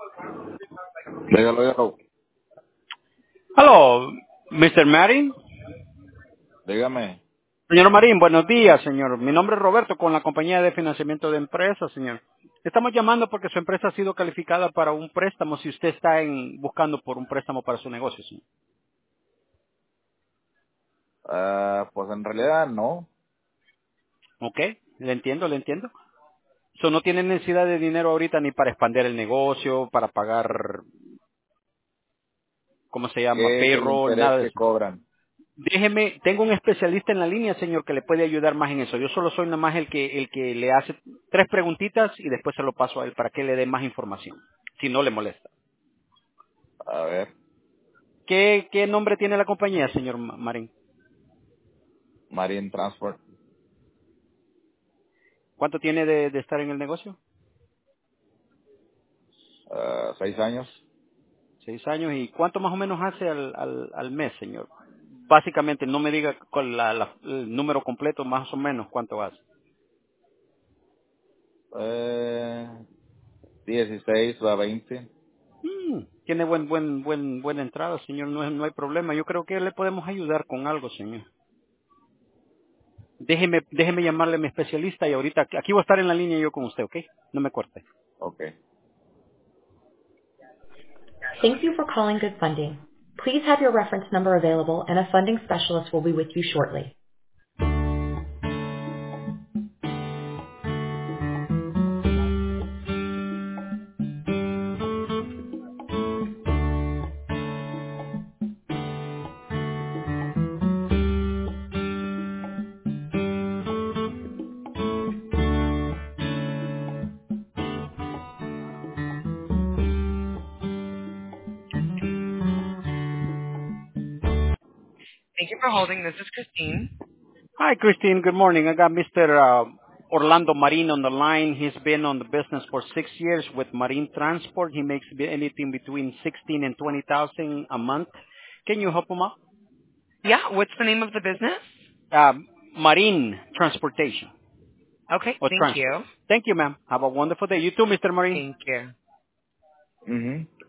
Dígalo. Hello, Mr. Marin. Dígame. Señor Marín, buenos días, señor. Mi nombre es Roberto con la compañía de financiamiento de empresas, señor. Estamos llamando porque su empresa ha sido calificada para un préstamo si usted está buscando por un préstamo para su negocio, señor. Pues en realidad no. ¿Ok? Le entiendo, le entiendo. So, no tiene necesidad de dinero ahorita ni para expandir el negocio, para pagar, ¿cómo se llama? ¿Qué es el Payroll, interés nada de que eso. cobran? Déjeme, tengo un especialista en la línea, señor, que le puede ayudar más en eso. Yo solo soy nada más el que le hace 3 preguntitas y después se lo paso a él para que le dé más información, si no le molesta. A ver, ¿Qué nombre tiene la compañía, señor Marín? Marine Transport. ¿Cuánto tiene de estar en el negocio? 6 años. 6 años. ¿Y cuánto más o menos hace al mes, señor? Básicamente, no me diga con el número completo, más o menos cuánto hace. 16 a 20. Tiene buena entrada, señor. No hay problema. Yo creo que le podemos ayudar con algo, señor. Déjeme llamarle a mi especialista y ahorita aquí voy a estar en la línea yo con usted, ¿ok? No me corte. Ok. Thank you for calling Good Funding. Please have your reference number available and a funding specialist will be with you shortly. Thank you for holding. This is Christine. Hi, Christine. Good morning. I got Mr. Orlando Marin on the line. He's been on the business for 6 years with Marine Transport. He makes anything between 16 and 20,000 a month. Can you help him out? Yeah, what's the name of the business? Uh, Marine Transportation Okay, or thank transport. you. Thank you, ma'am. Have a wonderful day. You too, Mr. Marin. Thank you. Mhm.